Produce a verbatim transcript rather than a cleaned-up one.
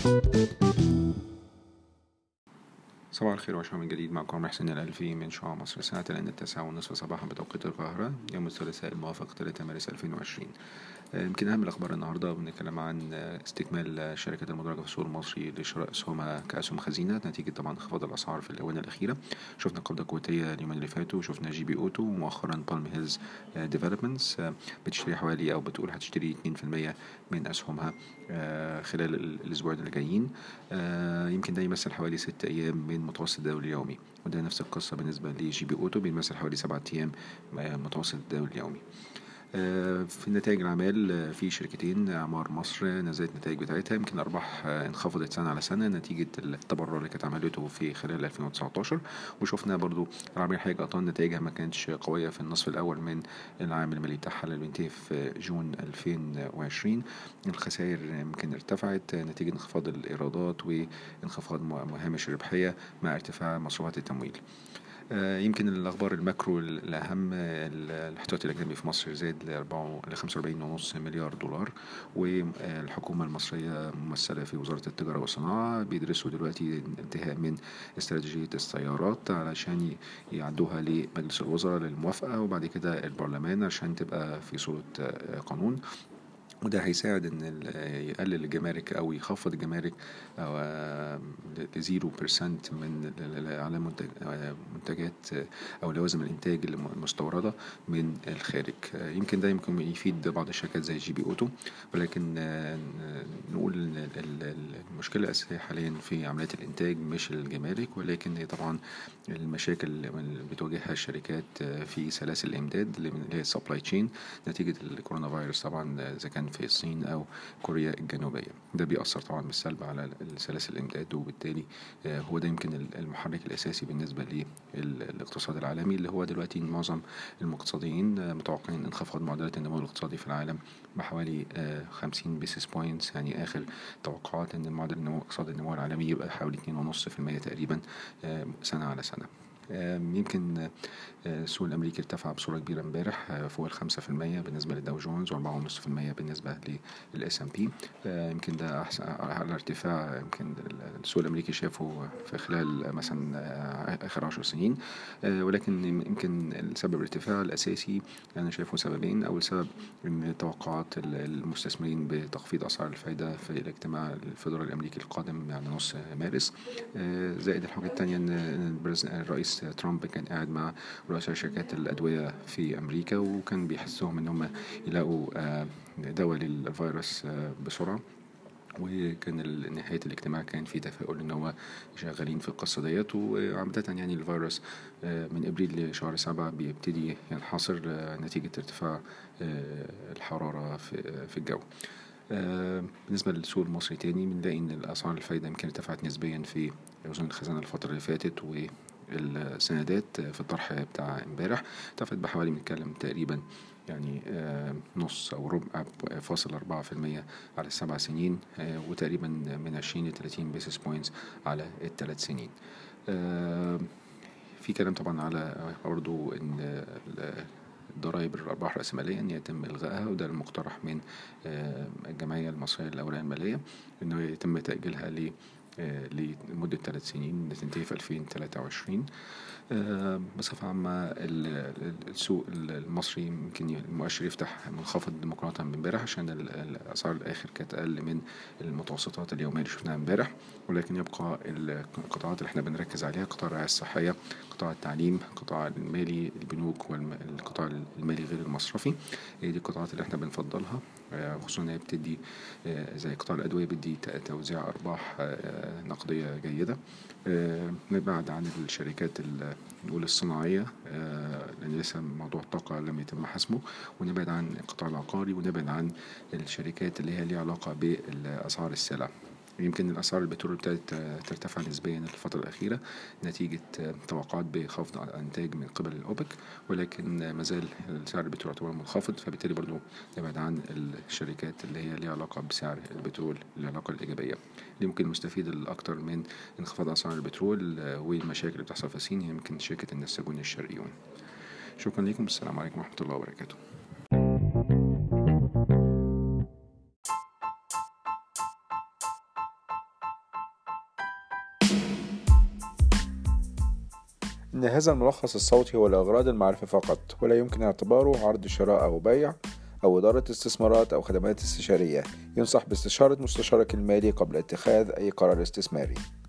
صباح الخير وعشرة من جديد، معكم محسن الألفي من شعاع مصر. ساعة الآن التاسعة والنصف صباحا بتوقيت القاهرة، يوم الثلاثاء الموافق ثلاثة مارس ألفين وعشرين. يمكن أهم الأخبار النهاردة بنتكلم عن استكمال الشركات المدرجة في السوق المصري لشراء أسهمها كأسهم خزينة نتيجة طبعا انخفاض الأسعار في الآونة الأخيرة. شفنا قبضة قوتية اليومين اللي فاتوا، شفنا جي بي أوتو، ومؤخرا بالم هيلز ديفلوبمنتس بتشتري حوالي أو بتقول هتشتري اتنين في المية من أسهمها خلال الأسبوعين اللي جايين. يمكن ده يمثل حوالي ست أيام من متوسط الدوري اليومي، وده نفس القصة بالنسبة لجي بي أوتو، بيمثل حوالي سبعة أيام متوسط الدوري اليومي. في نتائج الأعمال في شركتين، أعمار مصر نزلت النتائج بتاعتها، يمكن الأرباح انخفضت سنة على سنة نتيجة التبرع اللي كانت عملته في خلال ألفين وتسعتاشر. وشفنا برضو العربية الحقيقة قطان نتائجها ما كانتش قوية في النصف الأول من العام المالي بتاعها اللي بينتهي في جون ألفين وعشرين. الخسائر يمكن ارتفعت نتيجة انخفاض الإيرادات وانخفاض هامش الربحية مع ارتفاع مصروفات التمويل. يمكن الأخبار الماكرو الأهم، الاحتياطي الأجنبي في مصر زاد ل خمسة وأربعين ونص مليار دولار، والحكومة المصرية ممثلة في وزارة التجارة والصناعة بيدرسوا دلوقتي انتهاء من استراتيجية السيارات علشان يعدوها لمجلس الوزراء للموافقة، وبعد كده البرلمان عشان تبقى في صورة قانون. وده هيساعد ان يقلل الجمارك او يخفض الجمارك او لزيرو بيرسنت من على منتجات او لوازم الانتاج المستورده من الخارج. يمكن ده يمكن يفيد بعض الشركات زي جي بي اوتو، ولكن نقول ان المشكله الاساسيه حاليا في عمليات الانتاج مش الجمارك، ولكن طبعا المشاكل اللي بتواجهها الشركات في سلاسل الامداد اللي هي السبلاي تشين نتيجه الكورونا فيروس، طبعا اذا كان في الصين او كوريا الجنوبيه. ده بيأثر طبعا بالسلب على سلاسل الامداد، وبالتالي هو ده يمكن المحرك الاساسي بالنسبه للاقتصاد العالمي، اللي هو دلوقتي معظم المقتصديين متوقعين انخفاض معدلات النمو الاقتصادي في العالم بحوالي خمسين بيسس بوينتس. يعني اخر توقعات ان معدل النمو اقتصاد النمو العالمي يبقى حوالي اتنين ونص في المية تقريبا سنه على سنه. يمكن السوق الامريكي ارتفع بصوره كبيره امبارح فوق الخمسة في المية بالنسبه للداو جونز، واربعة ونص في المية بالنسبه للاس ام بي. يمكن ده احسن على ارتفاع يمكن السوق الامريكي شافه في خلال مثلا اخر عشر سنين. ولكن يمكن السبب الارتفاع الاساسي انا شايفه سببين. اول سبب ان توقعات المستثمرين بتخفيض اسعار الفائده في الاجتماع الفيدرالي الامريكي القادم يعني نص مارس، زائد الحاجه الثانيه ان الرئيس ترامب كان قاعد مع رؤساء شركات الأدوية في أمريكا، وكان بيحسهم إن هم يلاقوا دواء للفيروس بسرعة، وكان نهاية الاجتماع كان في تفاؤل ان هو شغالين في القصة ديت. وعامة يعني الفيروس من ابريل لشهر سبعة بيبتدي ينحصر نتيجة ارتفاع الحرارة في الجو. بالنسبة للسوق المصري تاني بنلاقي ان الاسعار الفايدة يمكن ارتفعت نسبيا في وزن الخزانة الفترة اللي فاتت، و السندات في الطرح بتاع امبارح ارتفعت بحوالي بنتكلم تقريبا يعني نص او ربع فاصل اربعة في المية على السبع سنين، وتقريبا من عشرين لتلاتين بيسس بوينتس على الثلاث سنين. في كلام طبعا على برضو ان ضرائب الأرباح الرأسمالية أن يتم إلغائها، وده المقترح من الجمعية المصرية للأوراق المالية أنه يتم تأجيلها ل لمدة ثلاث سنين تنتهي في ألفين وثلاثة وعشرين. بصفة عامة السوق المصري يمكن المؤشر يفتح منخفض مقارنة بامبارح عشان الأسعار الآخر كانت أقل من المتوسطات اليومية اللي شفناها امبارح، ولكن يبقى القطاعات اللي احنا بنركز عليها قطاع الرعاية الصحية، قطاع التعليم، قطاع المالي، البنوك، والقطاع المالي غير المصرفي. هي دي القطاعات اللي احنا بنفضلها، خصوصا انها بتدي زي قطاع الأدوية بيدي توزيع أرباح نقدية جيدة. نبعد عن الشركات نقول الصناعية لأن لسه موضوع الطاقة لم يتم حسمه، ونبعد عن القطاع العقاري، ونبعد عن الشركات اللي هي ليها علاقة بأسعار السلع. يمكن الأسعار البترول ابتدت ترتفع نسبيا الفترة الأخيرة نتيجة توقعات بخفض الإنتاج من قبل الأوبك، ولكن ما زال سعر البترول يعتبر منخفض، فبالتالي برضو نبعد عن الشركات اللي هي ليها علاقة بسعر البترول العلاقة الإيجابية. اللي ممكن المستفيد الأكثر من انخفاض أسعار البترول والمشاكل اللي بتحصل في الصين هي يمكن شركة النساجون الشرقيون. شكرا لكم، السلام عليكم ورحمة الله وبركاته. إن هذا الملخص الصوتي هو لأغراض المعرفة فقط، ولا يمكن اعتباره عرض شراء أو بيع أو إدارة استثمارات أو خدمات استشارية. ينصح باستشارة مستشارك المالي قبل اتخاذ أي قرار استثماري.